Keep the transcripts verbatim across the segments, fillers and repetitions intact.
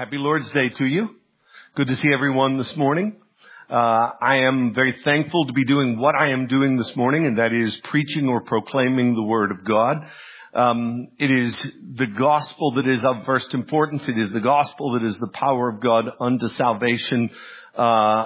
Happy Lord's Day to you. Good to see everyone this morning. Uh, I am very thankful to be doing what I am doing this morning, and that is preaching or proclaiming the Word of God. Um, it is the gospel that is of first importance. It is the gospel that is the power of God unto salvation. Uh,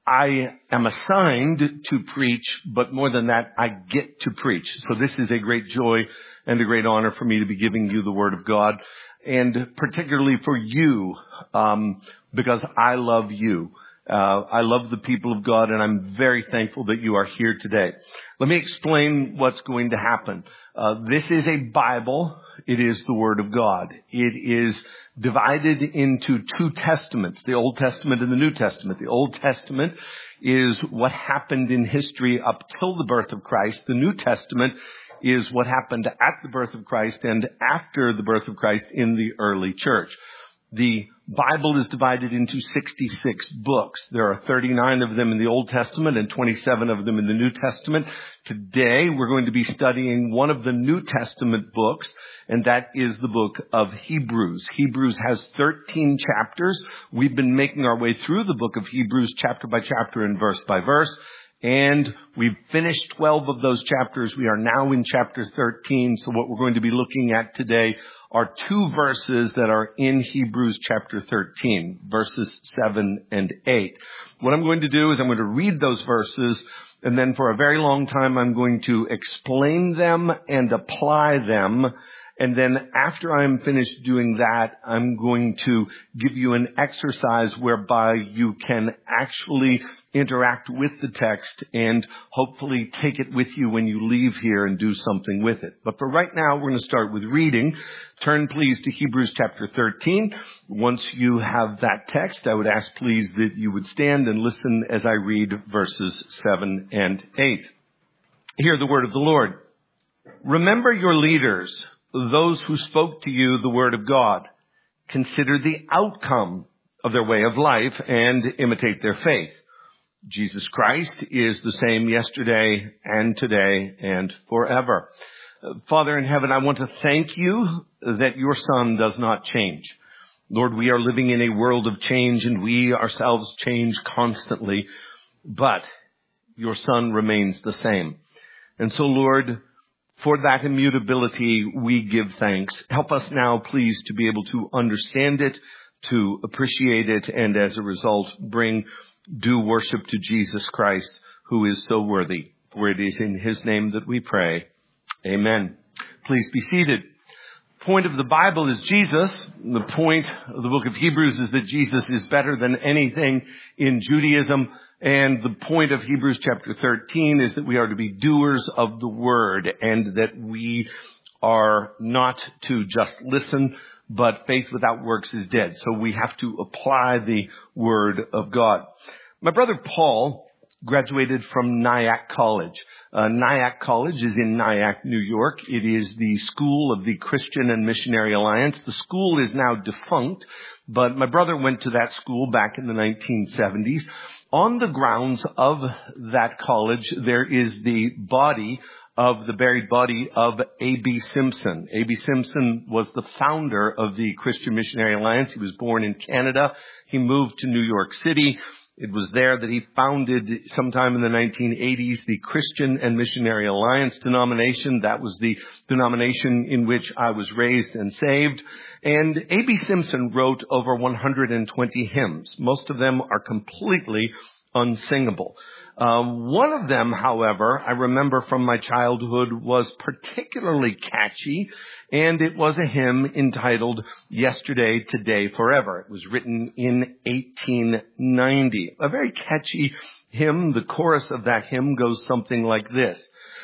I am assigned to preach, but more than that, I get to preach. So this is a great joy and a great honor for me to be giving you the Word of God. And particularly for you, um, because I love you. Uh, I love the people of God, and I'm very thankful that you are here today. Let me explain what's going to happen. Uh, this is a Bible. It is the Word of God. It is divided into two testaments, the Old Testament and the New Testament. The Old Testament is what happened in history up till the birth of Christ. The New Testament is what happened at the birth of Christ and after the birth of Christ in the early church. The Bible is divided into sixty-six books. There are thirty-nine of them in the Old Testament and twenty-seven of them in the New Testament. Today, we're going to be studying one of the New Testament books, and that is the book of Hebrews. Hebrews has thirteen chapters. We've been making our way through the book of Hebrews chapter by chapter and verse by verse. And we've finished twelve of those chapters. We are now in chapter thirteen. So what we're going to be looking at today are two verses that are in Hebrews chapter thirteen, verses seven and eight. What I'm going to do is I'm going to read those verses, and then for a very long time I'm going to explain them and apply them. And then after I'm finished doing that, I'm going to give you an exercise whereby you can actually interact with the text and hopefully take it with you when you leave here and do something with it. But for right now, we're going to start with reading. Turn please to Hebrews chapter thirteen. Once you have that text, I would ask please that you would stand and listen as I read verses seven and eight. Hear the word of the Lord. Remember your leaders, those who spoke to you the word of God. Consider the outcome of their way of life and imitate their faith. Jesus Christ is the same yesterday and today and forever. Father in heaven, I want to thank you that your Son does not change. Lord, we are living in a world of change, and we ourselves change constantly, but your Son remains the same. And so, Lord, for that immutability, we give thanks. Help us now, please, to be able to understand it, to appreciate it, and as a result, bring due worship to Jesus Christ, who is so worthy. For it is in his name that we pray. Amen. Please be seated. The point of the Bible is Jesus. The point of the book of Hebrews is that Jesus is better than anything in Judaism. And the point of Hebrews chapter thirteen is that we are to be doers of the word, and that we are not to just listen, but faith without works is dead. So we have to apply the word of God. My brother Paul graduated from Nyack College. Uh, Nyack College is in Nyack, New York. It is the school of the Christian and Missionary Alliance. The school is now defunct, but my brother went to that school back in the nineteen seventies. On the grounds of that college, there is the body of the buried body of A B Simpson. A B Simpson was the founder of the Christian Missionary Alliance. He was born in Canada. He moved to New York City. It was there that he founded, sometime in the nineteen eighties, the Christian and Missionary Alliance denomination. That was the denomination in which I was raised and saved. And A B Simpson wrote over one hundred twenty hymns. Most of them are completely unsingable. Uh, one of them, however, I remember from my childhood, was particularly catchy, and it was a hymn entitled Yesterday, Today, Forever. It was written in eighteen ninety. A very catchy hymn. The chorus of that hymn goes something like this.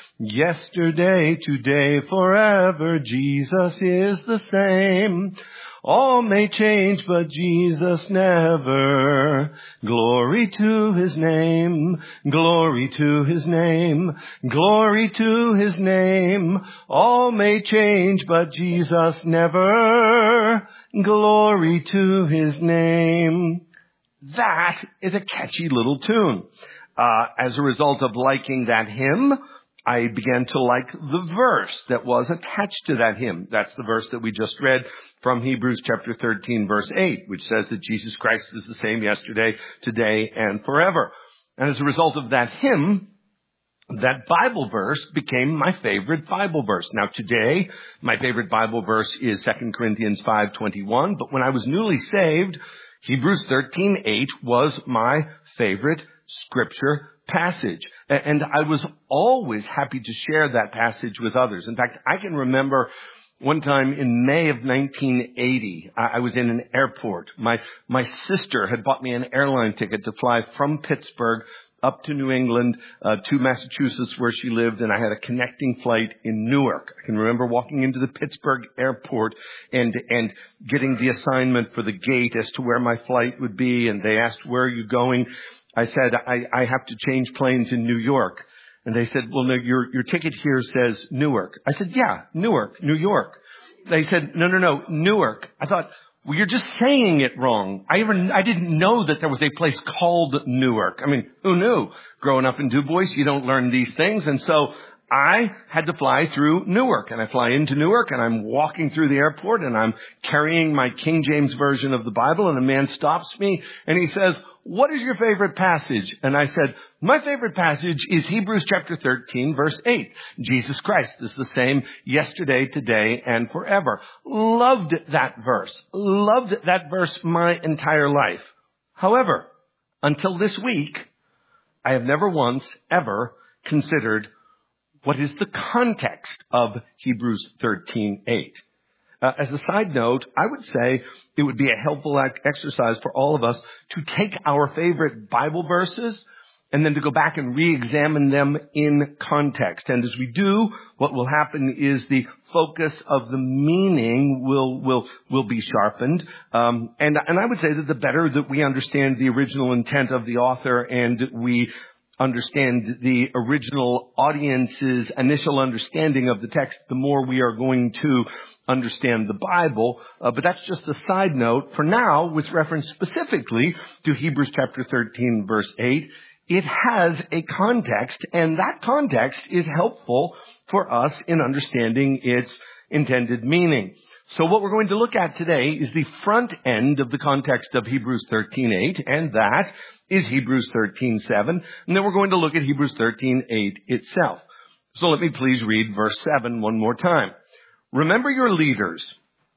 Yesterday, today, forever, Jesus is the same. All may change, but Jesus never. Glory to his name, glory to his name, glory to his name. All may change, but Jesus never. Glory to his name. That is a catchy little tune. Uh, as a result of liking that hymn, I began to like the verse that was attached to that hymn. That's the verse that we just read from Hebrews chapter thirteen, verse eight, which says that Jesus Christ is the same yesterday, today, and forever. And as a result of that hymn, that Bible verse became my favorite Bible verse. Now today, my favorite Bible verse is Second Corinthians five twenty-one, but when I was newly saved, Hebrews thirteen eight was my favorite scripture passage. And I was always happy to share that passage with others. In fact, I can remember one time in May of nineteen eighty, I was in an airport. My, my sister had bought me an airline ticket to fly from Pittsburgh up to New England, uh, to Massachusetts where she lived, and I had a connecting flight in Newark. I can remember walking into the Pittsburgh airport and, and getting the assignment for the gate as to where my flight would be, and they asked, "Where are you going?" I said, I, I have to change planes in New York. And they said, "Well, no, your, your ticket here says Newark." I said, "Yeah, Newark, New York." They said, "No, no, no, Newark." I thought, "Well, you're just saying it wrong. I even, I didn't know that there was a place called Newark." I mean, who knew? Growing up in Du Bois, you don't learn these things. And so I had to fly through Newark, and I fly into Newark, and I'm walking through the airport, and I'm carrying my King James version of the Bible, and a man stops me and he says, "What is your favorite passage?" And I said, "My favorite passage is Hebrews chapter thirteen, verse eight. Jesus Christ is the same yesterday, today, and forever." Loved that verse. Loved that verse my entire life. However, until this week, I have never once ever considered what is the context of Hebrews thirteen eight. Uh, as a side note, I would say it would be a helpful exercise for all of us to take our favorite Bible verses and then to go back and re-examine them in context. And as we do, what will happen is the focus of the meaning will will will be sharpened. Um, and and I would say that the better that we understand the original intent of the author and we understand the original audience's initial understanding of the text, the more we are going to understand the Bible. Uh, but that's just a side note. For now, with reference specifically to Hebrews chapter thirteen, verse eight, it has a context, and that context is helpful for us in understanding its intended meaning. So what we're going to look at today is the front end of the context of Hebrews thirteen eight, and that is Hebrews thirteen seven. And then we're going to look at Hebrews thirteen eight itself. So let me please read verse seven one more time. "Remember your leaders,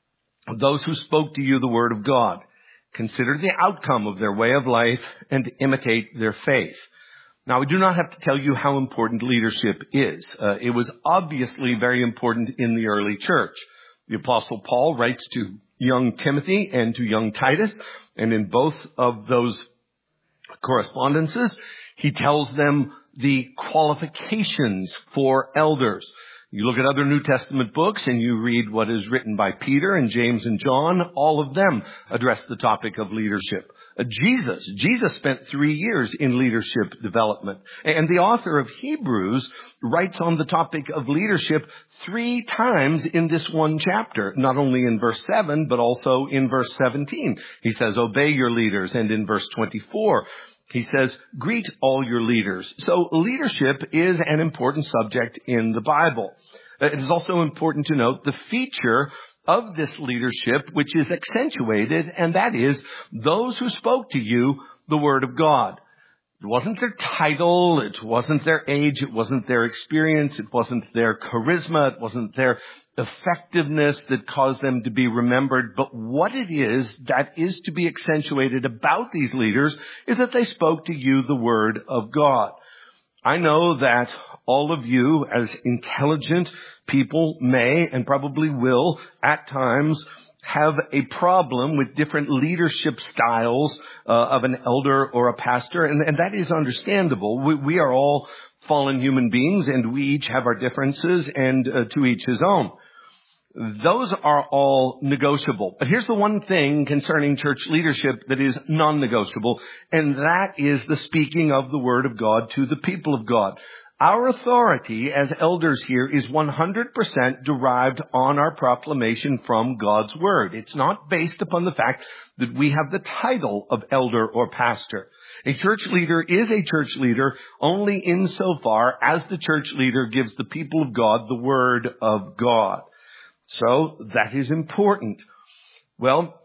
those who spoke to you the word of God. Consider the outcome of their way of life and imitate their faith." Now, I do not have to tell you how important leadership is. Uh, it was obviously very important in the early church. The Apostle Paul writes to young Timothy and to young Titus, and in both of those correspondences, he tells them the qualifications for elders. You look at other New Testament books and you read what is written by Peter and James and John, all of them address the topic of leadership. Uh, Jesus, Jesus spent three years in leadership development. And the author of Hebrews writes on the topic of leadership three times in this one chapter, not only in verse seven, but also in verse seventeen. He says, "Obey your leaders." And in verse twenty-four, he says, "Greet all your leaders." So leadership is an important subject in the Bible. It is also important to note the feature of this leadership, which is accentuated, and that is those who spoke to you the word of God. It wasn't their title, it wasn't their age, it wasn't their experience, it wasn't their charisma, it wasn't their effectiveness that caused them to be remembered. But what it is that is to be accentuated about these leaders is that they spoke to you the word of God. I know that all of you, as intelligent people, may and probably will at times have a problem with different leadership styles uh, of an elder or a pastor, and, and that is understandable. We, we are all fallen human beings, and we each have our differences, and uh, to each his own. Those are all negotiable. But here's the one thing concerning church leadership that is non-negotiable, and that is the speaking of the word of God to the people of God. Our authority as elders here is one hundred percent derived on our proclamation from God's Word. It's not based upon the fact that we have the title of elder or pastor. A church leader is a church leader only insofar as the church leader gives the people of God the Word of God. So that is important. Well,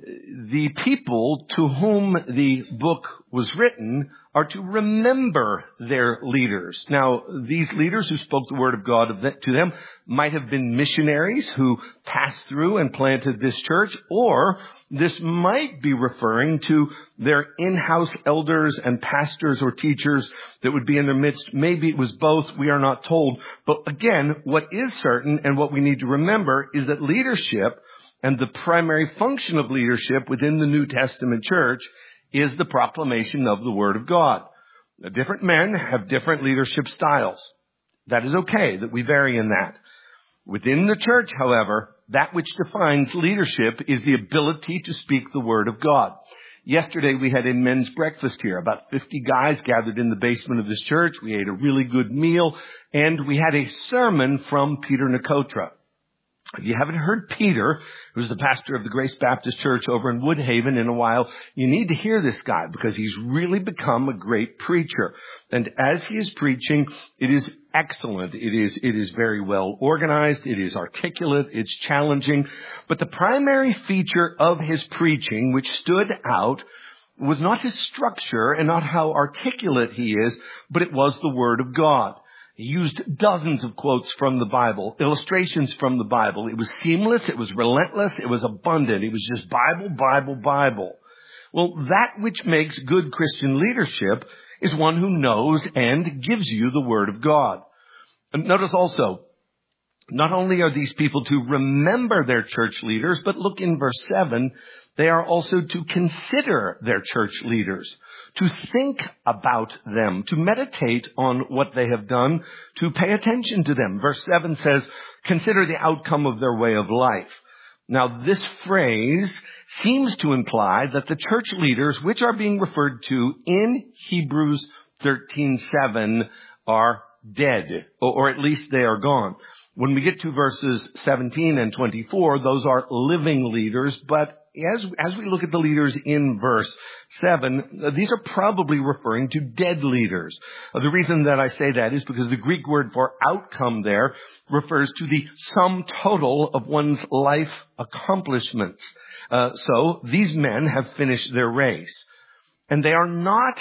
the people to whom the book was written are to remember their leaders. Now, these leaders who spoke the word of God to them might have been missionaries who passed through and planted this church, or this might be referring to their in-house elders and pastors or teachers that would be in their midst. Maybe it was both. We are not told. But again, what is certain and what we need to remember is that leadership and the primary function of leadership within the New Testament church is the proclamation of the Word of God. Now, different men have different leadership styles. That is okay, that we vary in that. Within the church, however, that which defines leadership is the ability to speak the Word of God. Yesterday we had a men's breakfast here. About fifty guys gathered in the basement of this church. We ate a really good meal, and we had a sermon from Peter Nicotra. If you haven't heard Peter, who's the pastor of the Grace Baptist Church over in Woodhaven, in a while, you need to hear this guy because he's really become a great preacher. And as he is preaching, it is excellent. It is, it is very well organized. It is articulate. It's challenging. But the primary feature of his preaching, which stood out, was not his structure and not how articulate he is, but it was the Word of God. He used dozens of quotes from the Bible, illustrations from the Bible. It was seamless. It was relentless. It was abundant. It was just Bible, Bible, Bible. Well, that which makes good Christian leadership is one who knows and gives you the Word of God. And notice also, not only are these people to remember their church leaders, but look in verse seven, they are also to consider their church leaders, to think about them, to meditate on what they have done, to pay attention to them. Verse seven says, consider the outcome of their way of life. Now, this phrase seems to imply that the church leaders, which are being referred to in Hebrews thirteen seven, are dead, or at least they are gone. When we get to verses seventeen and twenty-four, those are living leaders, but As, as we look at the leaders in verse seven, these are probably referring to dead leaders. The reason that I say that is because the Greek word for outcome there refers to the sum total of one's life accomplishments. Uh, so these men have finished their race. And they are not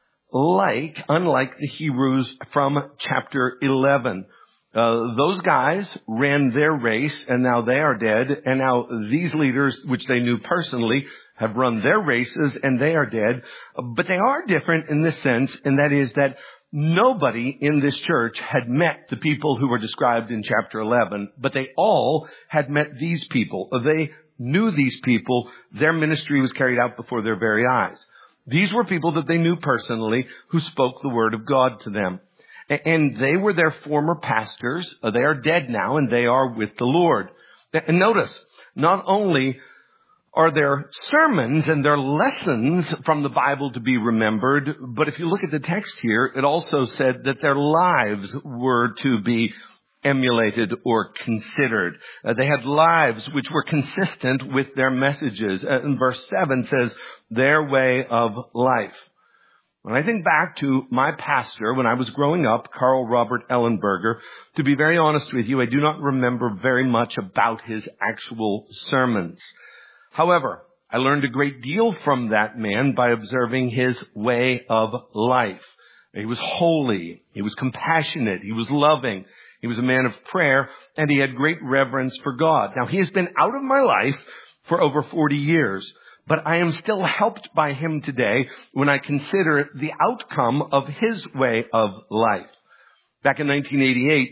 like, unlike the Hebrews from chapter eleven. Uh, those guys ran their race, and now they are dead. And now these leaders, which they knew personally, have run their races, and they are dead. But they are different in this sense, and that is that nobody in this church had met the people who were described in chapter eleven, but they all had met these people. They knew these people. Their ministry was carried out before their very eyes. These were people that they knew personally who spoke the word of God to them. And they were their former pastors. They are dead now, and they are with the Lord. And notice, not only are their sermons and their lessons from the Bible to be remembered, but if you look at the text here, it also said that their lives were to be emulated or considered. Uh, they had lives which were consistent with their messages. Uh, and verse seven says, their way of life. When I think back to my pastor when I was growing up, Carl Robert Ellenberger, to be very honest with you, I do not remember very much about his actual sermons. However, I learned a great deal from that man by observing his way of life. He was holy. He was compassionate. He was loving. He was a man of prayer, and he had great reverence for God. Now, he has been out of my life for over forty years. But I am still helped by him today when I consider the outcome of his way of life. Back in nineteen eighty-eight,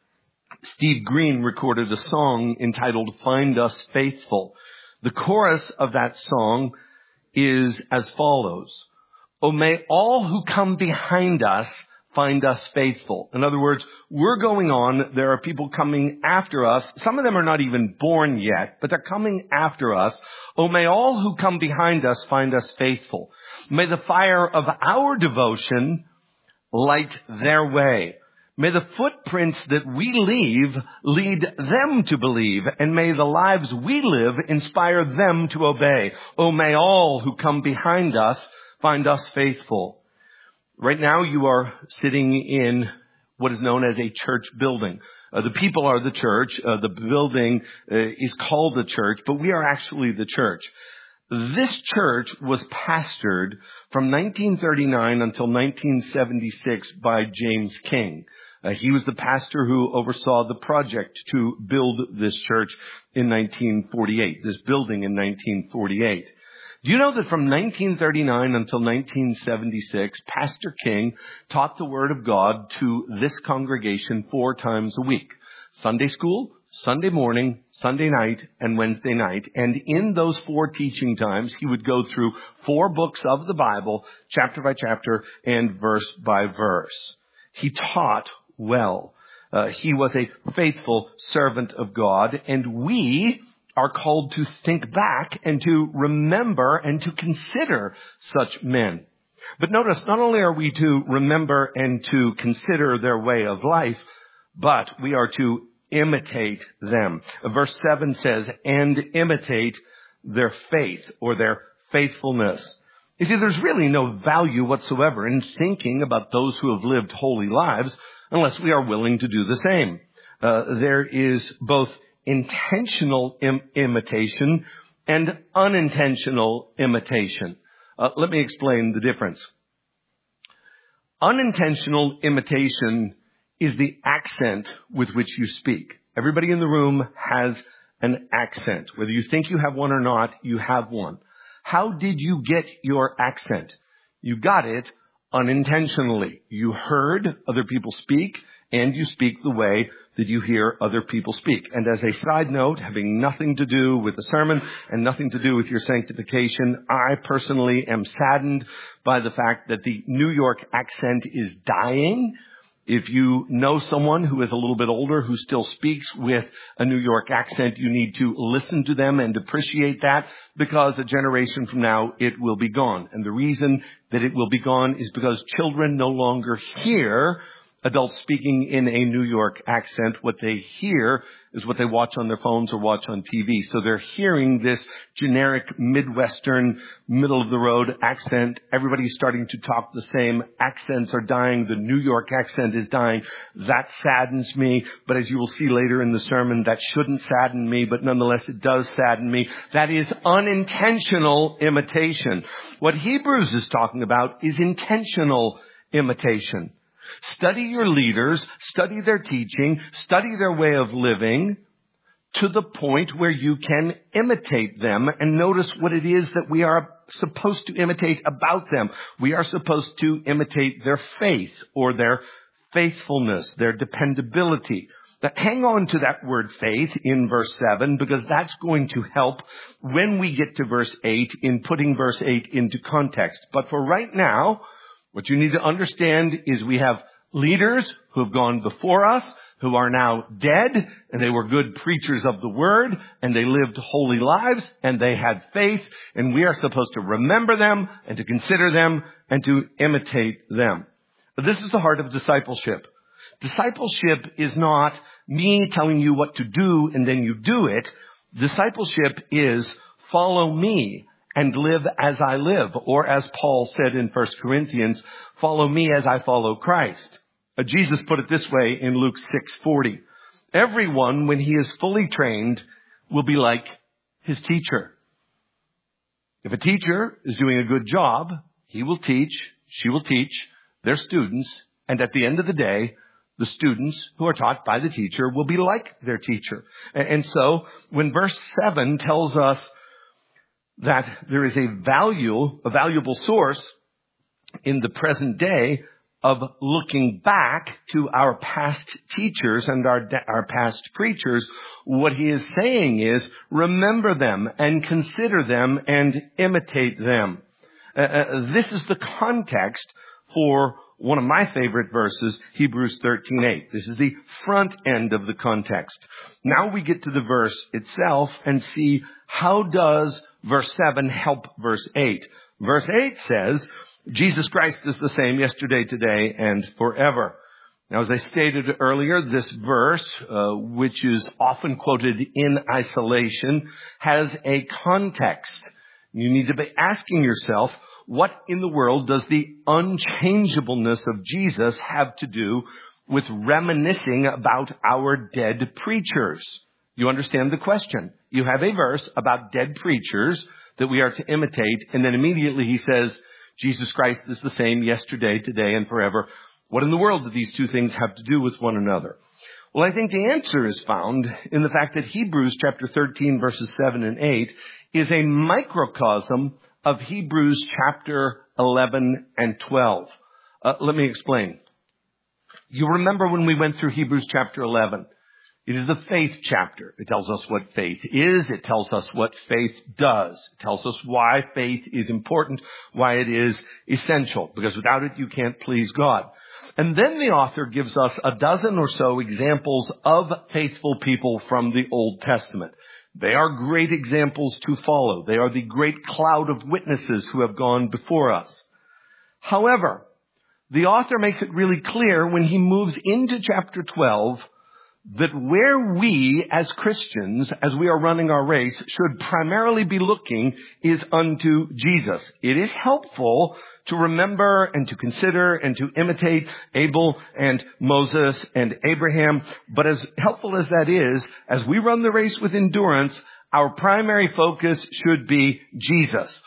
Steve Green recorded a song entitled Find Us Faithful. The chorus of that song is as follows. Oh, may all who come behind us find us faithful. In other words, we're going on. There are people coming after us. Some of them are not even born yet, but they're coming after us. Oh, may all who come behind us find us faithful. May the fire of our devotion light their way. May the footprints that we leave lead them to believe, and may the lives we live inspire them to obey. Oh, may all who come behind us find us faithful. Right now you are sitting in what is known as a church building. Uh, the people are the church. Uh, the building uh, is called the church, but we are actually the church. This church was pastored from nineteen thirty-nine until nineteen seventy-six by James King. Uh, he was the pastor who oversaw the project to build this church in nineteen forty-eight, this building in nineteen forty-eight. Do you know that from nineteen thirty-nine until nineteen seventy-six, Pastor King taught the Word of God to this congregation four times a week? Sunday school, Sunday morning, Sunday night, and Wednesday night. And in those four teaching times, he would go through four books of the Bible, chapter by chapter and verse by verse. He taught well. Uh, he was a faithful servant of God, and we are called to think back and to remember and to consider such men. But notice, not only are we to remember and to consider their way of life, but we are to imitate them. Verse seven says, and imitate their faith or their faithfulness. You see, there's really no value whatsoever in thinking about those who have lived holy lives unless we are willing to do the same. Uh, there is both intentional im- imitation and unintentional imitation. Uh, let me explain the difference. Unintentional imitation is the accent with which you speak. Everybody in the room has an accent. Whether you think you have one or not, you have one. How did you get your accent? You got it unintentionally. You heard other people speak, and you speak the way that you hear other people speak. And as a side note, having nothing to do with the sermon and nothing to do with your sanctification, I personally am saddened by the fact that the New York accent is dying. If you know someone who is a little bit older who still speaks with a New York accent, you need to listen to them and appreciate that, because a generation from now it will be gone. And the reason that it will be gone is because children no longer hear adults speaking in a New York accent. What they hear is what they watch on their phones or watch on T V. So they're hearing this generic Midwestern, middle-of-the-road accent. Everybody's starting to talk the same. Accents are dying. The New York accent is dying. That saddens me. But as you will see later in the sermon, that shouldn't sadden me, but nonetheless it does sadden me. That is unintentional imitation. What Hebrews is talking about is intentional imitation. Study your leaders, study their teaching, study their way of living to the point where you can imitate them, and notice what it is that we are supposed to imitate about them. We are supposed to imitate their faith or their faithfulness, their dependability. Now, hang on to that word faith in verse seven, because that's going to help when we get to verse eight in putting verse eight into context. But for right now, what you need to understand is we have leaders who have gone before us, who are now dead, and they were good preachers of the word, and they lived holy lives, and they had faith, and we are supposed to remember them, and to consider them, and to imitate them. But this is the heart of discipleship. Discipleship is not me telling you what to do, and then you do it. Discipleship is follow me and live as I live. Or as Paul said in First Corinthians, follow me as I follow Christ. Uh, Jesus put it this way in Luke six forty. Everyone, when he is fully trained, will be like his teacher. If a teacher is doing a good job, he will teach, she will teach their students. And at the end of the day, the students who are taught by the teacher will be like their teacher. And, and so when verse seven tells us that there is a value, a valuable source in the present day of looking back to our past teachers and our, our past preachers, what he is saying is remember them and consider them and imitate them. Uh, uh, this is the context for one of my favorite verses, Hebrews thirteen eight. This is the front end of the context. Now we get to the verse itself and see how does verse seven help verse eight. Verse eight says, Jesus Christ is the same yesterday, today, and forever. Now, as I stated earlier, this verse, uh, which is often quoted in isolation, has a context. You need to be asking yourself, what in the world does the unchangeableness of Jesus have to do with reminiscing about our dead preachers? You understand the question. You have a verse about dead preachers that we are to imitate, and then immediately he says, Jesus Christ is the same yesterday, today, and forever. What in the world do these two things have to do with one another? Well, I think the answer is found in the fact that Hebrews chapter thirteen, verses seven and eight is a microcosm of Hebrews chapter eleven and twelve. Uh, let me explain. You remember when we went through Hebrews chapter eleven. It is the faith chapter. It tells us what faith is. It tells us what faith does. It tells us why faith is important, why it is essential, because without it you can't please God. And then the author gives us a dozen or so examples of faithful people from the Old Testament. They are great examples to follow. They are the great cloud of witnesses who have gone before us. However, the author makes it really clear when he moves into chapter twelve that where we as Christians, as we are running our race, should primarily be looking is unto Jesus. It is helpful to remember and to consider and to imitate Abel and Moses and Abraham. But as helpful as that is, as we run the race with endurance, our primary focus should be Jesus.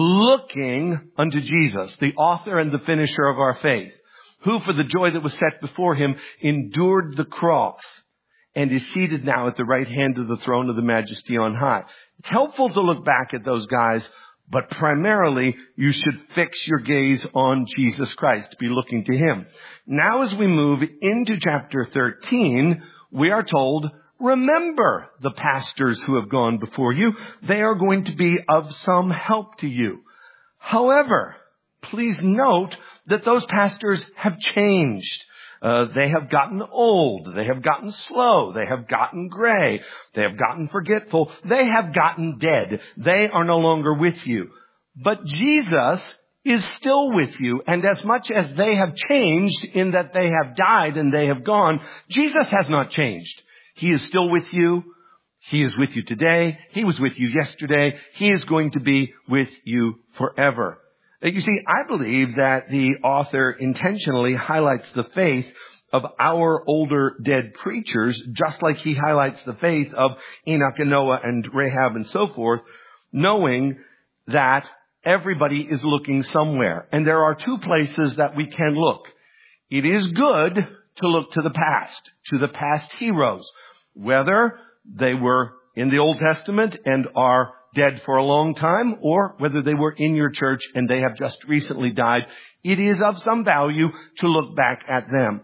Looking unto Jesus, the author and the finisher of our faith, who for the joy that was set before him endured the cross and is seated now at the right hand of the throne of the Majesty on high. It's helpful to look back at those guys, but primarily you should fix your gaze on Jesus Christ, be looking to him. Now as we move into chapter thirteen, we are told, remember the pastors who have gone before you. They are going to be of some help to you. However, please note that those pastors have changed. Uh, they have gotten old. They have gotten slow. They have gotten gray. They have gotten forgetful. They have gotten dead. They are no longer with you. But Jesus is still with you. And as much as they have changed in that they have died and they have gone, Jesus has not changed. He is still with you. He is with you today. He was with you yesterday. He is going to be with you forever. You see, I believe that the author intentionally highlights the faith of our older dead preachers, just like he highlights the faith of Enoch and Noah and Rahab and so forth, knowing that everybody is looking somewhere. And there are two places that we can look. It is good to look to the past, to the past heroes, whether they were in the Old Testament and are dead for a long time, or whether they were in your church and they have just recently died. It is of some value to look back at them.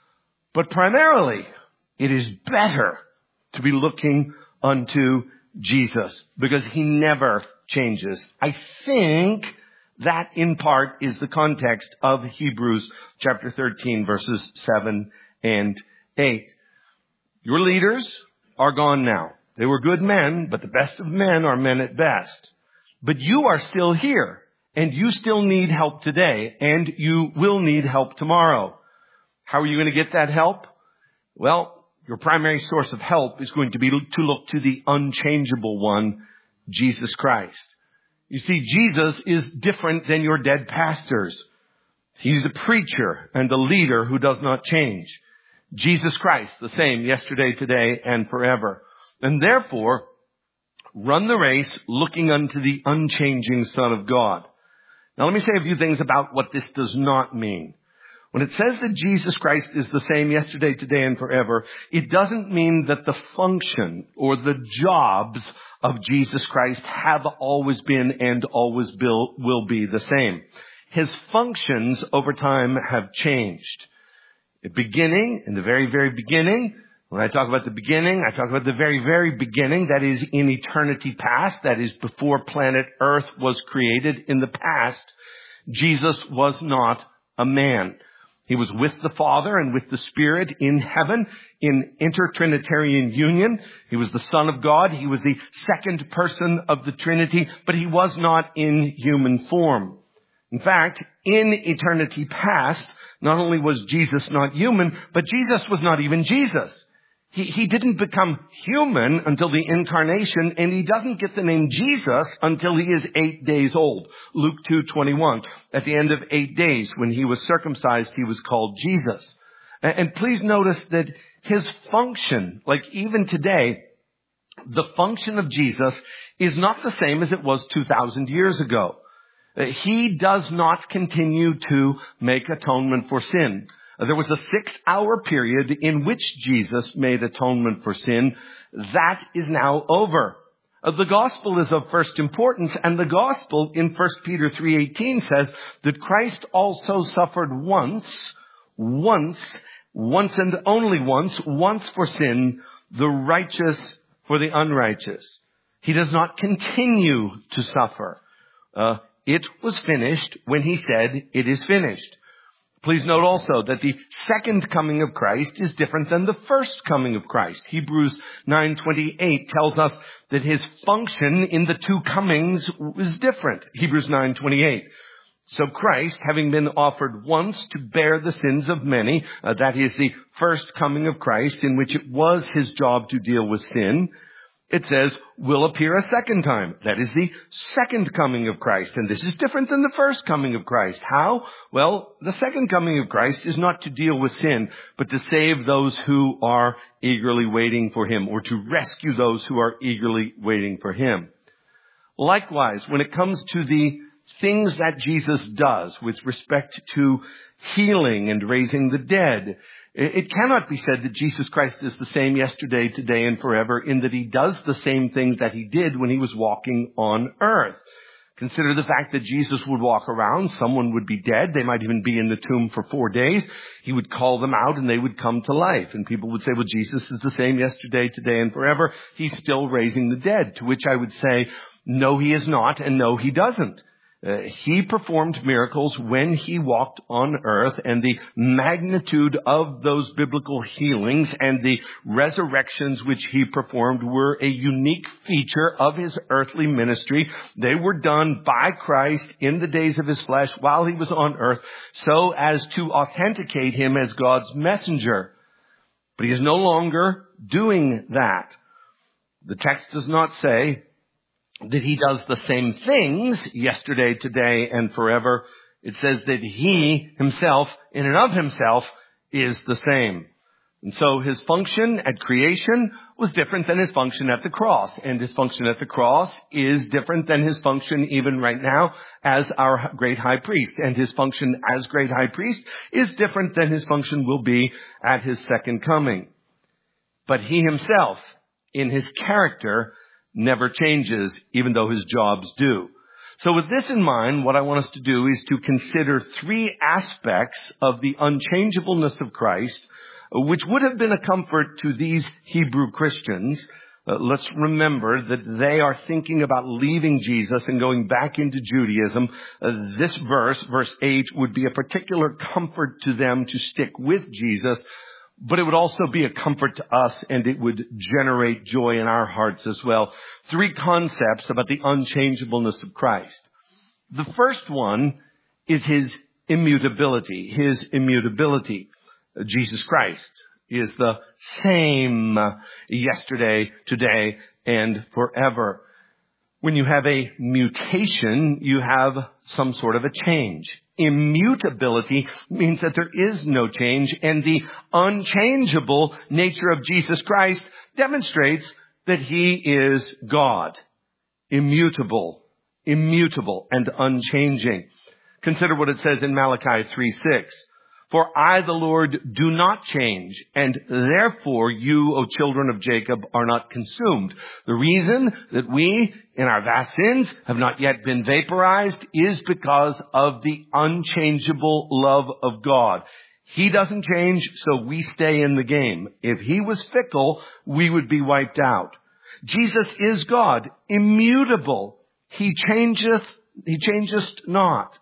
But primarily, it is better to be looking unto Jesus, because he never changes. I think that in part is the context of Hebrews chapter thirteen, verses seven and eight. Your leaders are gone now. They were good men, but the best of men are men at best. But you are still here, and you still need help today, and you will need help tomorrow. How are you going to get that help? Well, your primary source of help is going to be to look to the unchangeable one, Jesus Christ. You see, Jesus is different than your dead pastors. He's a preacher and a leader who does not change. Jesus Christ, the same yesterday, today, and forever. And therefore, run the race looking unto the unchanging Son of God. Now let me say a few things about what this does not mean. When it says that Jesus Christ is the same yesterday, today, and forever, it doesn't mean that the function or the jobs of Jesus Christ have always been and always will be the same. His functions over time have changed. At beginning, in the very, very beginning, when I talk about the beginning, I talk about the very, very beginning, that is in eternity past, that is before planet Earth was created. In the past, Jesus was not a man. He was with the Father and with the Spirit in heaven in intertrinitarian union. He was the Son of God. He was the second person of the Trinity, but he was not in human form. In fact, in eternity past, not only was Jesus not human, but Jesus was not even Jesus. He, he didn't become human until the incarnation, and he doesn't get the name Jesus until he is eight days old. Luke two twenty-one. At the end of eight days, when he was circumcised, he was called Jesus. And, and please notice that his function, like even today, the function of Jesus is not the same as it was two thousand years ago. He does not continue to make atonement for sin. There was a six-hour period in which Jesus made atonement for sin. That is now over. The gospel is of first importance, and the gospel in First Peter three eighteen says that Christ also suffered once, once, once and only once, once for sin, the righteous for the unrighteous. He does not continue to suffer. Uh, it was finished when he said, it is finished. Please note also that the second coming of Christ is different than the first coming of Christ. Hebrews nine twenty-eight tells us that his function in the two comings was different. Hebrews nine twenty-eight. So Christ, having been offered once to bear the sins of many, uh, that is the first coming of Christ, in which it was his job to deal with sin, it says, will appear a second time. That is the second coming of Christ. And this is different than the first coming of Christ. How? Well, the second coming of Christ is not to deal with sin, but to save those who are eagerly waiting for him, or to rescue those who are eagerly waiting for him. Likewise, when it comes to the things that Jesus does with respect to healing and raising the dead, it cannot be said that Jesus Christ is the same yesterday, today, and forever, in that he does the same things that he did when he was walking on earth. Consider the fact that Jesus would walk around, someone would be dead, they might even be in the tomb for four days. He would call them out and they would come to life. And people would say, well, Jesus is the same yesterday, today, and forever. He's still raising the dead. To which I would say, no, he is not, and no, he doesn't. Uh, he performed miracles when he walked on earth, and the magnitude of those biblical healings and the resurrections which he performed were a unique feature of his earthly ministry. They were done by Christ in the days of his flesh while he was on earth, so as to authenticate him as God's messenger. But he is no longer doing that. The text does not say that he does the same things yesterday, today, and forever. It says that he himself, in and of himself, is the same. And so his function at creation was different than his function at the cross. And his function at the cross is different than his function even right now as our great high priest. And his function as great high priest is different than his function will be at his second coming. But he himself, in his character, never changes, even though his jobs do. So with this in mind, what I want us to do is to consider three aspects of the unchangeableness of Christ, which would have been a comfort to these Hebrew Christians. Uh, let's remember that they are thinking about leaving Jesus and going back into Judaism. Uh, this verse, verse eight, would be a particular comfort to them to stick with Jesus. But it would also be a comfort to us, and it would generate joy in our hearts as well. Three concepts about the unchangeableness of Christ. The first one is his immutability. His immutability. Jesus Christ is the same yesterday, today, and forever. When you have a mutation, you have some sort of a change. Immutability means that there is no change, and the unchangeable nature of Jesus Christ demonstrates that he is God. Immutable, immutable, and unchanging. Consider what it says in Malachi three six. For I, the Lord, do not change, and therefore you, O children of Jacob, are not consumed. The reason that we, in our vast sins, have not yet been vaporized is because of the unchangeable love of God. He doesn't change, so we stay in the game. If he was fickle, we would be wiped out. Jesus is God, immutable. He changeth, he changeth not.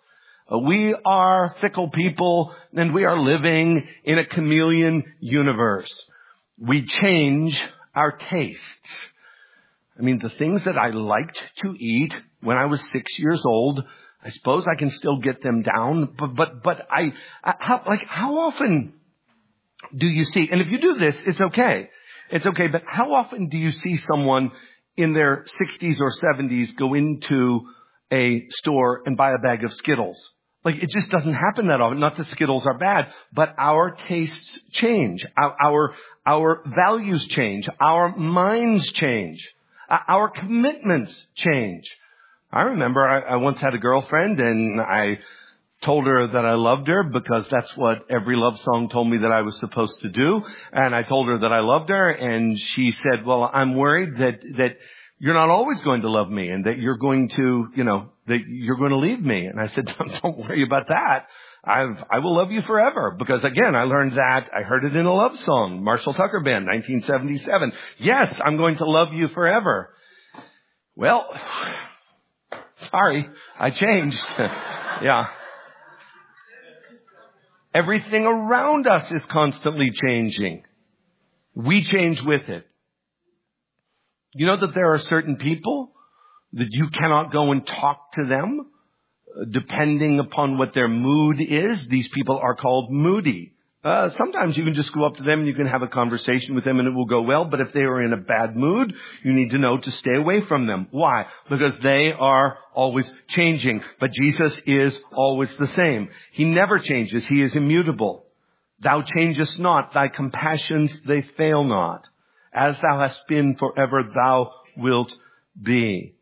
We are fickle people, and we are living in a chameleon universe. We change our tastes. I mean, the things that I liked to eat when I was six years old I suppose I can still get them down, but, but, but I, I how, like, how often do you see, and if you do this, it's okay. It's okay, but how often do you see someone in their sixties or seventies go into a store and buy a bag of Skittles? Like, it just doesn't happen that often. Not that Skittles are bad, but our tastes change. Our, our, our values change. Our minds change. Our commitments change. I remember I, I once had a girlfriend and I told her that I loved her because that's what every love song told me that I was supposed to do. And I told her that I loved her, and she said, well, I'm worried that, that you're not always going to love me and that you're going to, you know, that you're going to leave me. And I said, don't, don't worry about that. I've, I will love you forever. Because again, I learned that, I heard it in a love song, Marshall Tucker Band, nineteen seventy-seven. Yes, I'm going to love you forever. Well, sorry, I changed. Yeah. Everything around us is constantly changing. We change with it. You know that there are certain people that you cannot go and talk to them depending upon what their mood is. These people are called moody. Uh, sometimes you can just go up to them and you can have a conversation with them and it will go well. But if they are in a bad mood, you need to know to stay away from them. Why? Because they are always changing. But Jesus is always the same. He never changes. He is immutable. Thou changest not. Thy compassions, they fail not. As thou hast been forever, thou wilt be.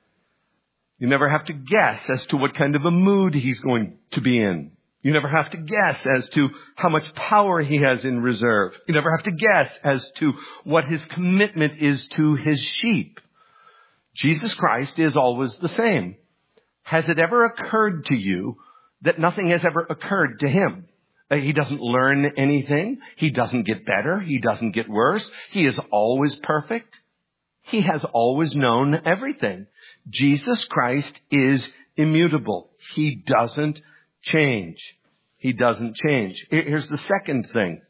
You never have to guess as to what kind of a mood he's going to be in. You never have to guess as to how much power he has in reserve. You never have to guess as to what his commitment is to his sheep. Jesus Christ is always the same. Has it ever occurred to you that nothing has ever occurred to him? He doesn't learn anything. He doesn't get better. He doesn't get worse. He is always perfect. He has always known everything. Jesus Christ is immutable. He doesn't change. He doesn't change. Here's the second thing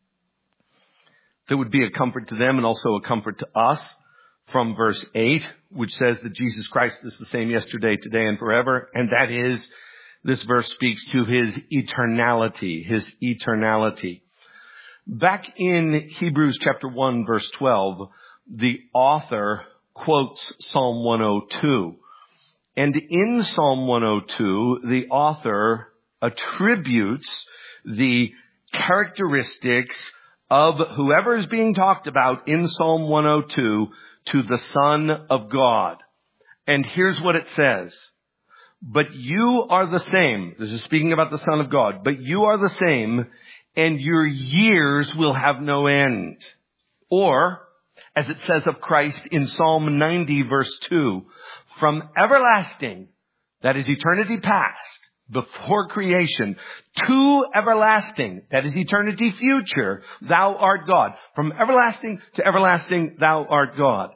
that would be a comfort to them and also a comfort to us from verse eight, which says that Jesus Christ is the same yesterday, today, and forever. And that is, this verse speaks to his eternality, his eternality. Back in Hebrews chapter one, verse twelve, the author quotes Psalm one oh two. And in Psalm one oh two, the author attributes the characteristics of whoever is being talked about in Psalm one oh two to the Son of God. And here's what it says. But you are the same. This is speaking about the Son of God. But you are the same, and your years will have no end. Or, as it says of Christ in Psalm ninety, verse two, from everlasting, that is eternity past, before creation, to everlasting, that is eternity future, thou art God. From everlasting to everlasting, thou art God.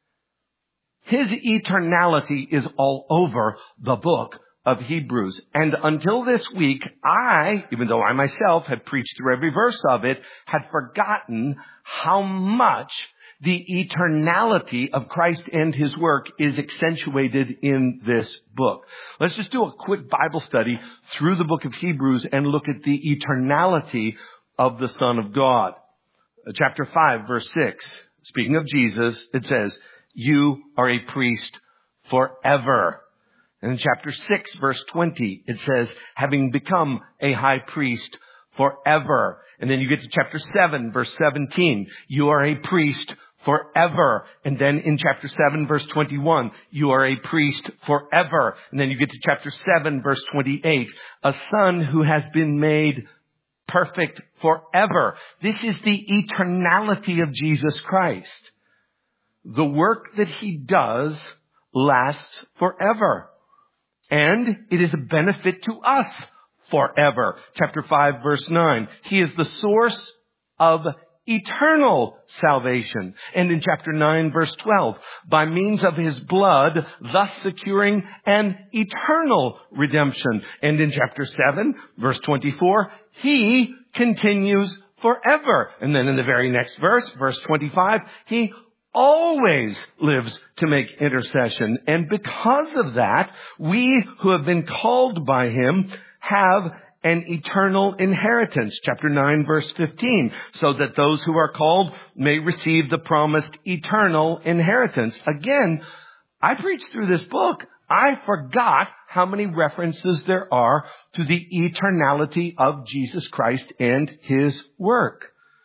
His eternality is all over the book of Hebrews. And until this week, I, even though I myself had preached through every verse of it, had forgotten how much the eternality of Christ and his work is accentuated in this book. Let's just do a quick Bible study through the book of Hebrews and look at the eternality of the Son of God. Chapter five, verse six, speaking of Jesus, it says, you are a priest forever. And in chapter six, verse twenty, it says, having become a high priest forever. And then you get to chapter seven, verse seventeen, you are a priest forever. And then in chapter seven, verse twenty-one, you are a priest forever. And then you get to chapter seven, verse twenty-eight, a son who has been made perfect forever. This is the eternality of Jesus Christ. The work that he does lasts forever. And it is a benefit to us forever. Chapter five, verse nine. He is the source of eternal salvation. And in chapter nine, verse twelve, by means of his blood, thus securing an eternal redemption. And in chapter seven, verse twenty-four, he continues forever. And then in the very next verse, verse twenty-five, he always lives to make intercession. And because of that, we who have been called by him have an eternal inheritance. Chapter nine, verse fifteen. So that those who are called may receive the promised eternal inheritance. Again, I preached through this book. I forgot how many references there are to the eternality of Jesus Christ and his work.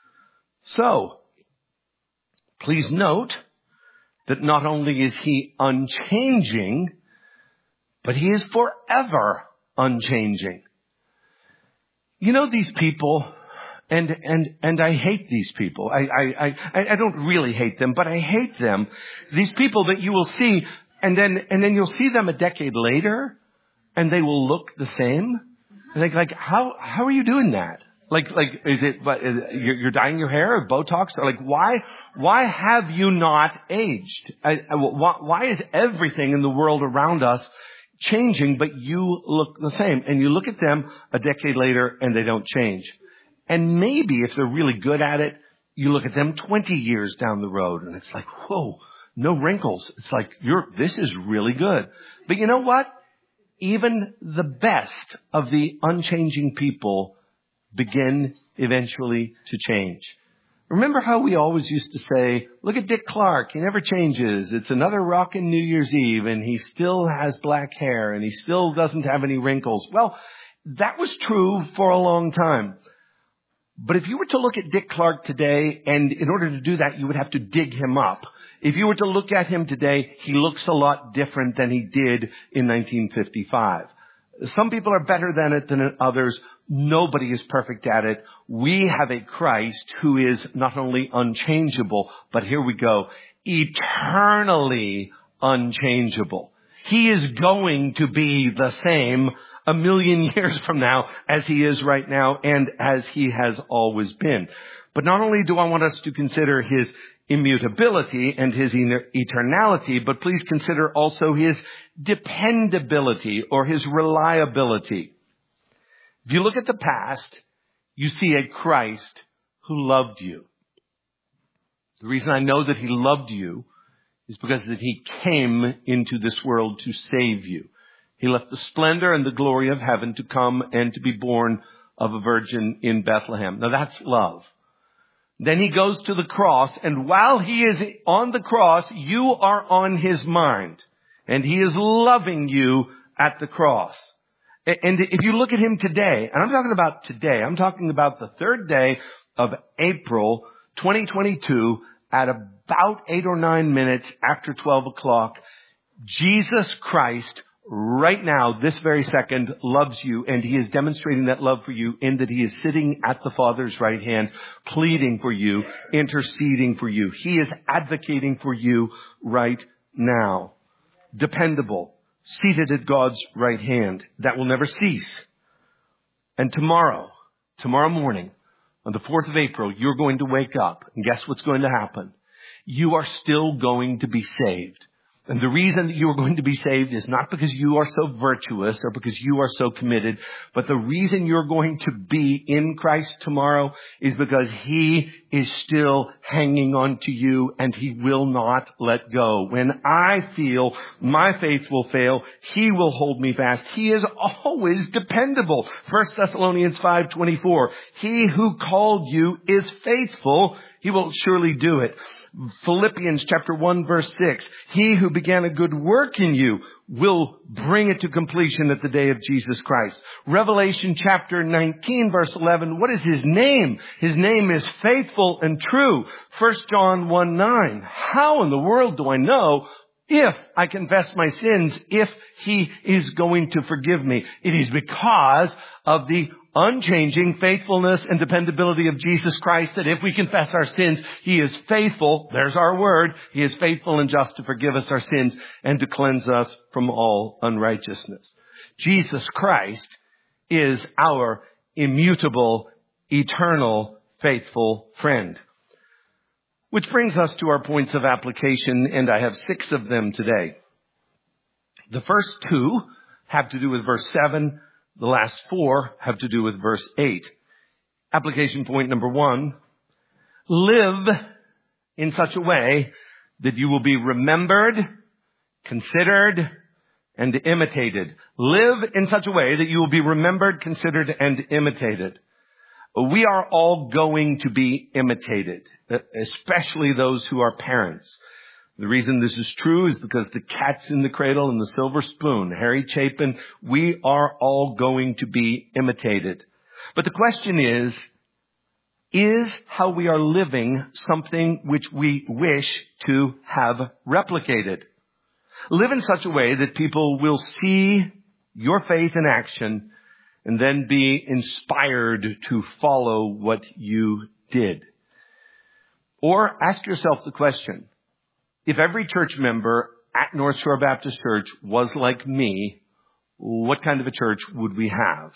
So, please note that not only is he unchanging, but he is forever unchanging. You know these people, and and and I hate these people. I I I I don't really hate them, but I hate them. These people that you will see, and then and then you'll see them a decade later, and they will look the same. And like like how how are you doing that? Like like is it? But you're, you're dyeing your hair or Botox? Or like why why have you not aged? I, I, why, why is everything in the world around us changing, but you look the same? And you look at them a decade later and they don't change. And maybe if they're really good at it, you look at them twenty years down the road and it's like, whoa, no wrinkles. It's like, you're, this is really good. But you know what? Even the best of the unchanging people begin eventually to change. Remember how we always used to say, look at Dick Clark. He never changes. It's another rockin' New Year's Eve and he still has black hair and he still doesn't have any wrinkles. Well, that was true for a long time. But if you were to look at Dick Clark today, and in order to do that, you would have to dig him up. If you were to look at him today, he looks a lot different than he did in nineteen fifty-five. Some people are better than it than others. Nobody is perfect at it. We have a Christ who is not only unchangeable, but here we go, eternally unchangeable. He is going to be the same a million years from now as he is right now and as he has always been. But not only do I want us to consider his immutability and his eternality, but please consider also his dependability or his reliability. If you look at the past, you see a Christ who loved you. The reason I know that he loved you is because that he came into this world to save you. He left the splendor and the glory of heaven to come and to be born of a virgin in Bethlehem. Now that's love. Then he goes to the cross, and while he is on the cross, you are on his mind. And he is loving you at the cross. And if you look at him today, and I'm talking about today, I'm talking about the third day of April twenty twenty-two at about eight or nine minutes after twelve o'clock, Jesus Christ right now, this very second, loves you, and he is demonstrating that love for you in that he is sitting at the Father's right hand, pleading for you, interceding for you. He is advocating for you right now. Dependable, seated at God's right hand. That will never cease. And tomorrow, tomorrow morning, on the fourth of April, you're going to wake up, and guess what's going to happen? You are still going to be saved. And the reason that you are going to be saved is not because you are so virtuous or because you are so committed, but the reason you're going to be in Christ tomorrow is because he is still hanging on to you and he will not let go. When I feel my faith will fail, he will hold me fast. He is always dependable. First Thessalonians five twenty-four. He who called you is faithful. He will surely do it. Philippians chapter one verse six. He who began a good work in you will bring it to completion at the day of Jesus Christ. Revelation chapter nineteen verse eleven. What is his name? His name is faithful and true. First John one nine. How in the world do I know if I confess my sins, if he is going to forgive me? It is because of the unchanging faithfulness and dependability of Jesus Christ, that if we confess our sins, he is faithful. There's our word. He is faithful and just to forgive us our sins and to cleanse us from all unrighteousness. Jesus Christ is our immutable, eternal, faithful friend. Which brings us to our points of application, and I have six of them today. The first two have to do with verse seven. The last four have to do with verse eight. Application point number one. Live in such a way that you will be remembered, considered, and imitated. Live in such a way that you will be remembered, considered, and imitated. We are all going to be imitated, especially those who are parents. The reason this is true is because the cat's in the cradle and the silver spoon. Harry Chapin, we are all going to be imitated. But the question is, is how we are living something which we wish to have replicated? Live in such a way that people will see your faith in action and then be inspired to follow what you did. Or ask yourself the question, if every church member at North Shore Baptist Church was like me, what kind of a church would we have?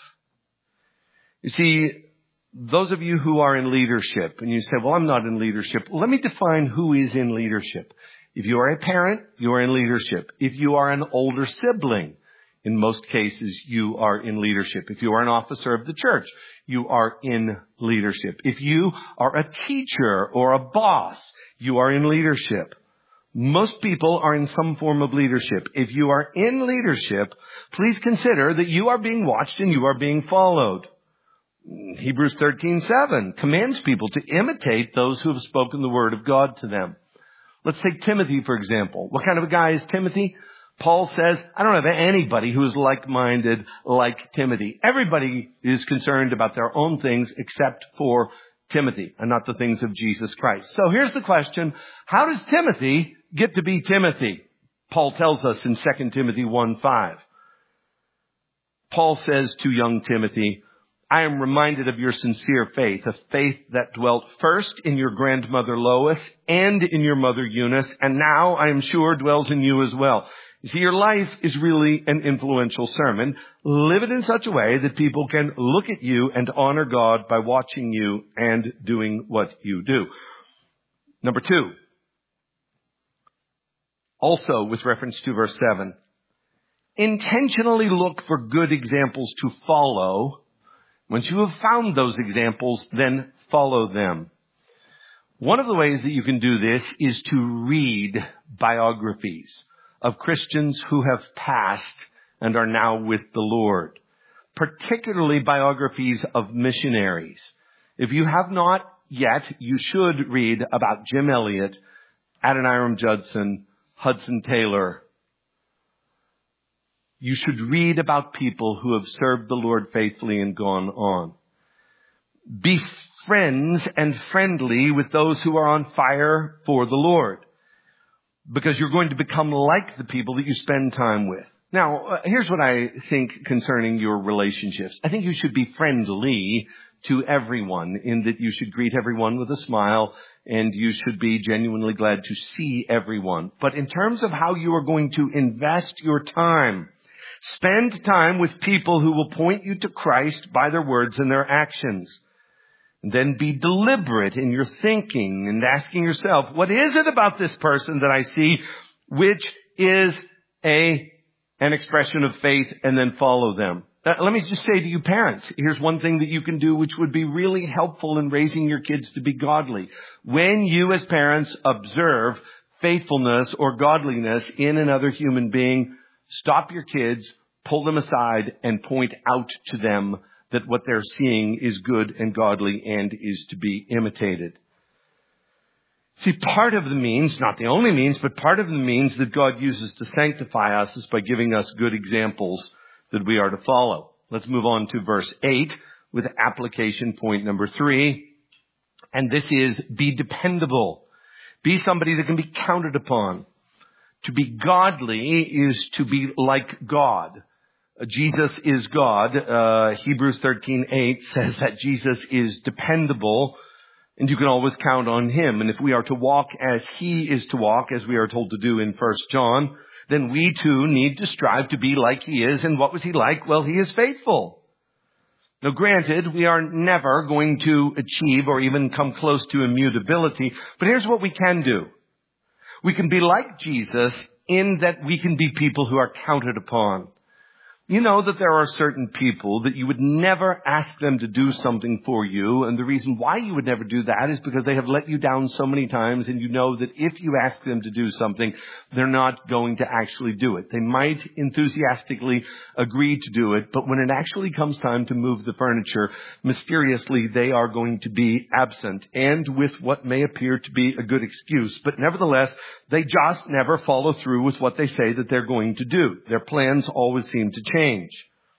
You see, those of you who are in leadership, and you say, well, I'm not in leadership. Well, let me define who is in leadership. If you are a parent, you are in leadership. If you are an older sibling, in most cases, you are in leadership. If you are an officer of the church, you are in leadership. If you are a teacher or a boss, you are in leadership. Most people are in some form of leadership. If you are in leadership, please consider that you are being watched and you are being followed. Hebrews thirteen seven commands people to imitate those who have spoken the word of God to them. Let's take Timothy, for example. What kind of a guy is Timothy? Paul says, I don't have anybody who is like-minded like Timothy. Everybody is concerned about their own things except for Timothy and not the things of Jesus Christ. So here's the question. How does Timothy get to be Timothy? Paul tells us in Second Timothy one five. Paul says to young Timothy, I am reminded of your sincere faith, a faith that dwelt first in your grandmother Lois and in your mother Eunice, and now I am sure dwells in you as well. You see, your life is really an influential sermon. Live it in such a way that people can look at you and honor God by watching you and doing what you do. Number two, also with reference to verse seven, intentionally look for good examples to follow. Once you have found those examples, then follow them. One of the ways that you can do this is to read biographies of Christians who have passed and are now with the Lord, particularly biographies of missionaries. If you have not yet, you should read about Jim Elliot, Adoniram Judson, Hudson Taylor. You should read about people who have served the Lord faithfully and gone on. Be friends and friendly with those who are on fire for the Lord, because you're going to become like the people that you spend time with. Now, uh, here's what I think concerning your relationships. I think you should be friendly to everyone, in that you should greet everyone with a smile, and you should be genuinely glad to see everyone. But in terms of how you are going to invest your time, spend time with people who will point you to Christ by their words and their actions. And then be deliberate in your thinking and asking yourself, what is it about this person that I see which is a an expression of faith, and then follow them. Now, let me just say to you parents, here's one thing that you can do which would be really helpful in raising your kids to be godly. When you as parents observe faithfulness or godliness in another human being, stop your kids, pull them aside, and point out to them that what they're seeing is good and godly and is to be imitated. See, part of the means, not the only means, but part of the means that God uses to sanctify us is by giving us good examples that we are to follow. Let's move on to verse eight with application point number three. And this is, be dependable. Be somebody that can be counted upon. To be godly is to be like God. Jesus is God. Uh, Hebrews thirteen eight says that Jesus is dependable, and you can always count on him. And if we are to walk as he is to walk, as we are told to do in First John, then we too need to strive to be like he is. And what was he like? Well, he is faithful. Now, granted, we are never going to achieve or even come close to immutability, but here's what we can do. We can be like Jesus in that we can be people who are counted upon. You know that there are certain people that you would never ask them to do something for you, and the reason why you would never do that is because they have let you down so many times, and you know that if you ask them to do something, they're not going to actually do it. They might enthusiastically agree to do it, but when it actually comes time to move the furniture, mysteriously they are going to be absent, and with what may appear to be a good excuse. But nevertheless, they just never follow through with what they say that they're going to do. Their plans always seem to change.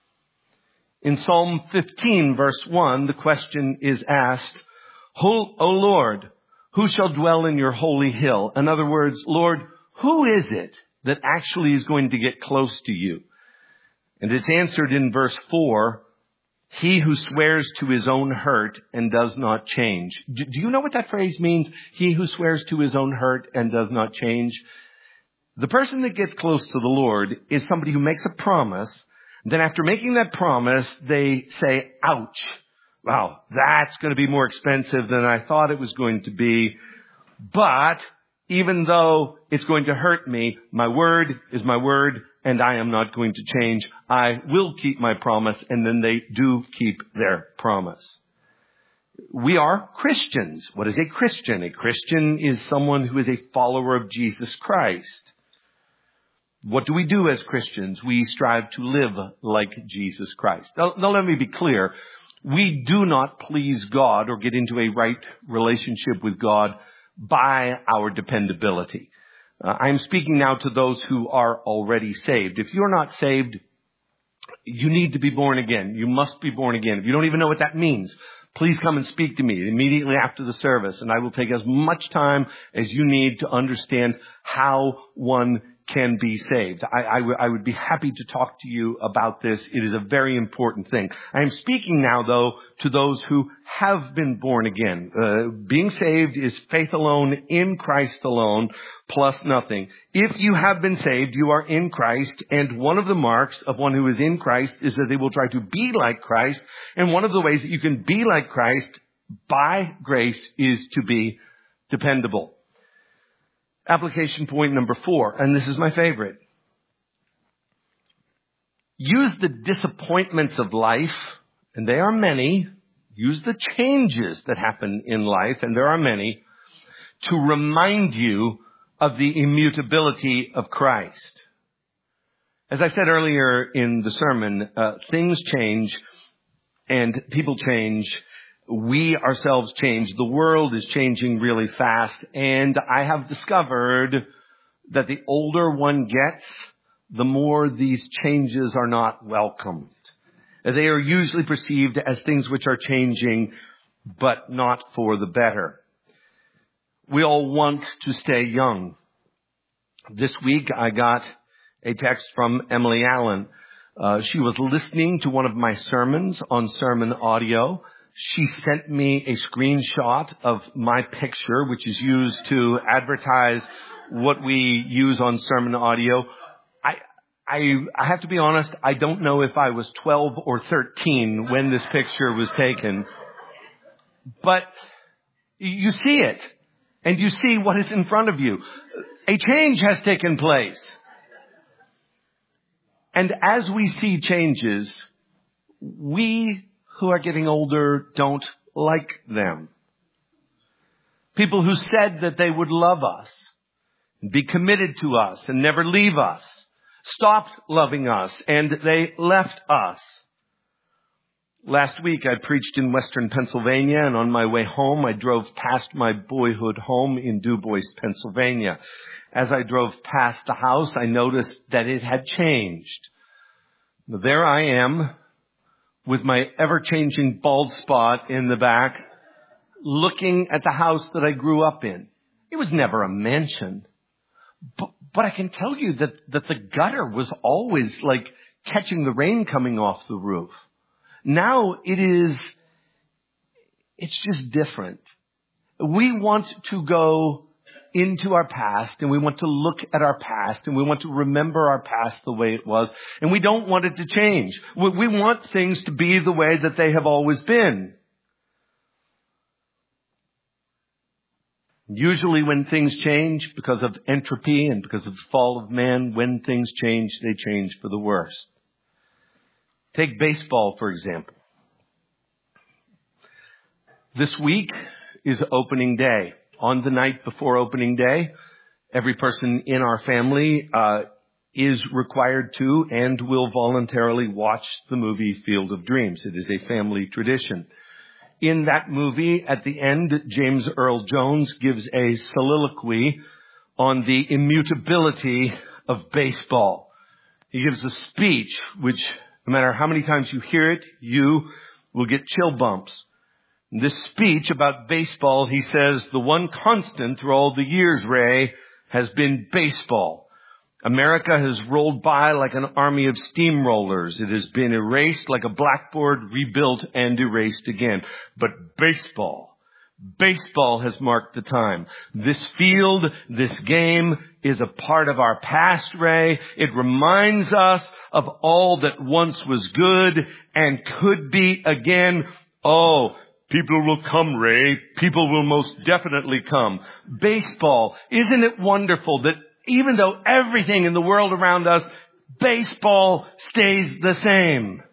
In Psalm fifteen, verse one, the question is asked, O Lord, who shall dwell in your holy hill? In other words, Lord, who is it that actually is going to get close to you? And it's answered in verse four, he who swears to his own hurt and does not change. Do you know what that phrase means? He who swears to his own hurt and does not change. The person that gets close to the Lord is somebody who makes a promise. Then after making that promise, they say, ouch, wow, that's going to be more expensive than I thought it was going to be. But even though it's going to hurt me, my word is my word, and I am not going to change. I will keep my promise, and then they do keep their promise. We are Christians. What is a Christian? A Christian is someone who is a follower of Jesus Christ. What do we do as Christians? We strive to live like Jesus Christ. Now, now let me be clear. We do not please God or get into a right relationship with God by our dependability. Uh, I'm speaking now to those who are already saved. If you're not saved, you need to be born again. You must be born again. If you don't even know what that means, please come and speak to me immediately after the service, and I will take as much time as you need to understand how one can be saved. I, I, w- I would be happy to talk to you about this. It is a very important thing. I am speaking now, though, to those who have been born again. Uh, being saved is faith alone, in Christ alone, plus nothing. If you have been saved, you are in Christ, and one of the marks of one who is in Christ is that they will try to be like Christ, and one of the ways that you can be like Christ by grace is to be dependable. Application point number four, and this is my favorite. Use the disappointments of life, and they are many. Use the changes that happen in life, and there are many, to remind you of the immutability of Christ. As I said earlier in the sermon, uh, things change and people change. We ourselves change. The world is changing really fast. And I have discovered that the older one gets, the more these changes are not welcomed. They are usually perceived as things which are changing, but not for the better. We all want to stay young. This week I got a text from Emily Allen. Uh, she was listening to one of my sermons on sermon audio. She sent me a screenshot of my picture, which is used to advertise what we use on sermon audio. I, I, I have to be honest, I don't know if I was twelve or thirteen when this picture was taken. But you see it, and you see what is in front of you. A change has taken place. And as we see changes, we who are getting older don't like them. People who said that they would love us, be committed to us, and never leave us, stopped loving us, and they left us. Last week I preached in Western Pennsylvania, and on my way home I drove past my boyhood home in DuBois, Pennsylvania. As I drove past the house, I noticed that it had changed. There I am, with my ever-changing bald spot in the back, looking at the house that I grew up in. It was never a mansion. But, but I can tell you that, that the gutter was always like catching the rain coming off the roof. Now it is, it's just different. We want to go into our past, and we want to look at our past, and we want to remember our past the way it was, and we don't want it to change. We want things to be the way that they have always been. Usually when things change because of entropy and because of the fall of man, when things change, they change for the worst. Take baseball, for example. This week is opening day. On the night before opening day, every person in our family uh, is required to and will voluntarily watch the movie Field of Dreams. It is a family tradition. In that movie, at the end, James Earl Jones gives a soliloquy on the immutability of baseball. He gives a speech which, no matter how many times you hear it, you will get chill bumps. In this speech about baseball, he says, the one constant through all the years, Ray, has been baseball. America has rolled by like an army of steamrollers. It has been erased like a blackboard, rebuilt and erased again. But baseball, baseball has marked the time. This field, this game is a part of our past, Ray. It reminds us of all that once was good and could be again. Oh, people will come, Ray. People will most definitely come. Baseball, isn't it wonderful that even though everything in the world around us, baseball stays the same?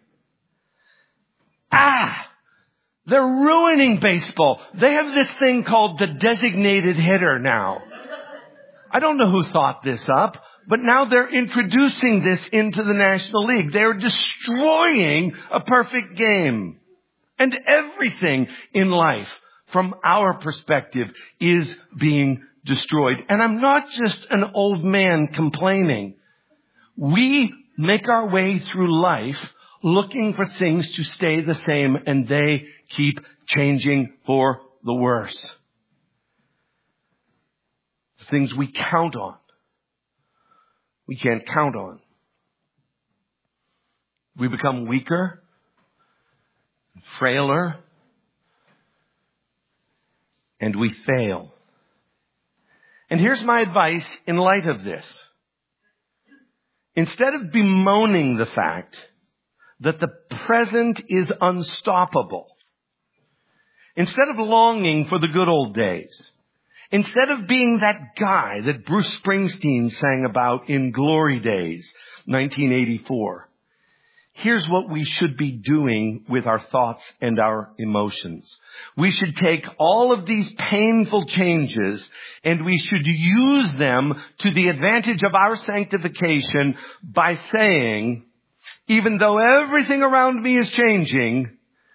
Ah! They're ruining baseball. They have this thing called the designated hitter now. I don't know who thought this up, but now they're introducing this into the National League. They're destroying a perfect game. And everything in life, from our perspective, is being destroyed. And I'm not just an old man complaining. We make our way through life looking for things to stay the same, and they keep changing for the worse. Things we count on, we can't count on. We become weaker, frailer, and we fail. And here's my advice in light of this. Instead of bemoaning the fact that the present is unstoppable, instead of longing for the good old days, instead of being that guy that Bruce Springsteen sang about in Glory Days, nineteen eighty-four, here's what we should be doing with our thoughts and our emotions. We should take all of these painful changes and we should use them to the advantage of our sanctification by saying, even though everything around me is changing,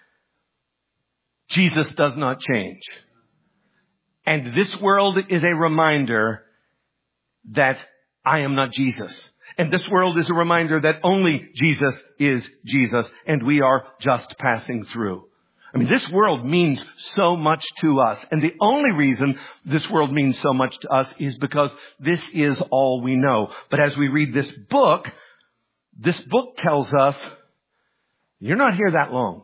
Jesus does not change. And this world is a reminder that I am not Jesus. And this world is a reminder that only Jesus is Jesus, and we are just passing through. I mean, this world means so much to us. And the only reason this world means so much to us is because this is all we know. But as we read this book, this book tells us, you're not here that long.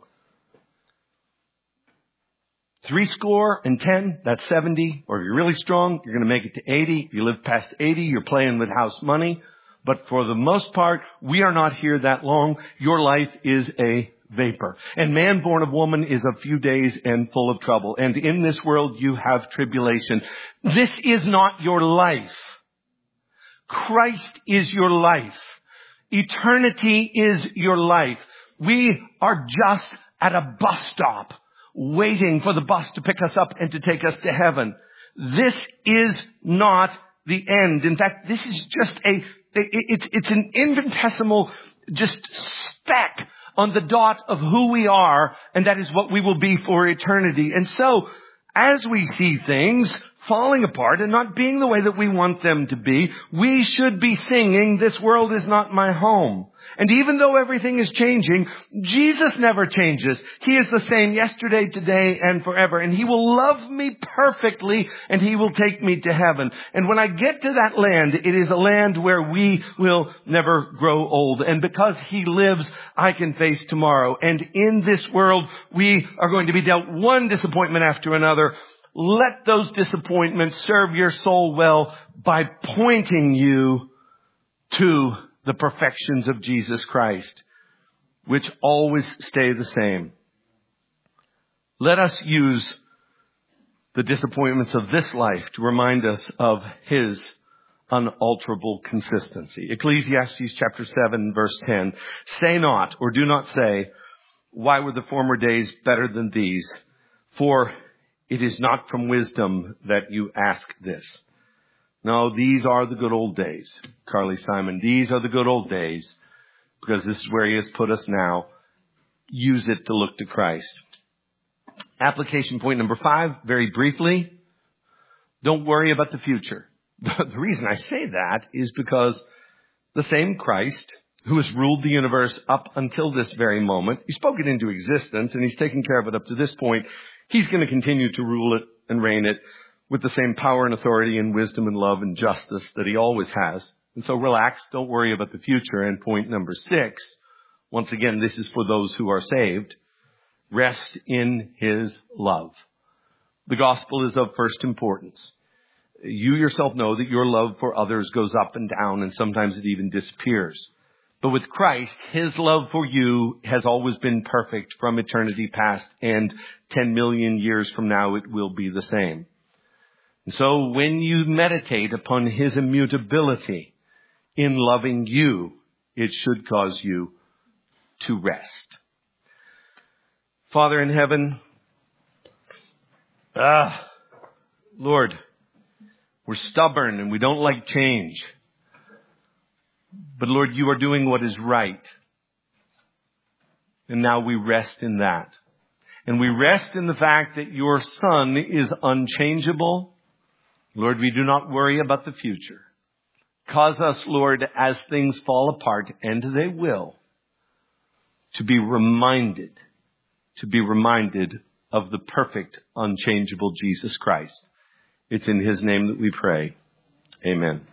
Three score and ten, that's seventy. Or if you're really strong, you're going to make it to eighty. If you live past eighty, you're playing with house money. But for the most part, we are not here that long. Your life is a vapor. And man born of woman is a few days and full of trouble. And in this world, you have tribulation. This is not your life. Christ is your life. Eternity is your life. We are just at a bus stop, waiting for the bus to pick us up and to take us to heaven. This is not the end. In fact, this is just a, it's, it's an infinitesimal just speck on the dot of who we are, and that is what we will be for eternity. And so, as we see things falling apart and not being the way that we want them to be, we should be singing, "This world is not my home." And even though everything is changing, Jesus never changes. He is the same yesterday, today, and forever. And He will love me perfectly, and He will take me to heaven. And when I get to that land, it is a land where we will never grow old. And because He lives, I can face tomorrow. And in this world, we are going to be dealt one disappointment after another. Let those disappointments serve your soul well by pointing you to the perfections of Jesus Christ, which always stay the same. Let us use the disappointments of this life to remind us of His unalterable consistency. Ecclesiastes chapter seven, verse ten. Say not, or do not say, why were the former days better than these? For it is not from wisdom that you ask this. No, these are the good old days, Carly Simon. These are the good old days, because this is where he has put us now. Use it to look to Christ. Application point number five, very briefly. Don't worry about the future. The reason I say that is because the same Christ who has ruled the universe up until this very moment, he spoke it into existence and he's taken care of it up to this point. He's going to continue to rule it and reign it with the same power and authority and wisdom and love and justice that he always has. And so relax, don't worry about the future. And point number six, once again, this is for those who are saved. Rest in his love. The gospel is of first importance. You yourself know that your love for others goes up and down, and sometimes it even disappears. But with Christ, his love for you has always been perfect from eternity past, and ten million years from now it will be the same. And so when you meditate upon his immutability in loving you, it should cause you to rest. Father in heaven, ah, Lord, we're stubborn and we don't like change. But Lord, you are doing what is right. And now we rest in that. And we rest in the fact that your Son is unchangeable. Lord, we do not worry about the future. Cause us, Lord, as things fall apart, and they will, to be reminded, to be reminded of the perfect, unchangeable Jesus Christ. It's in his name that we pray. Amen.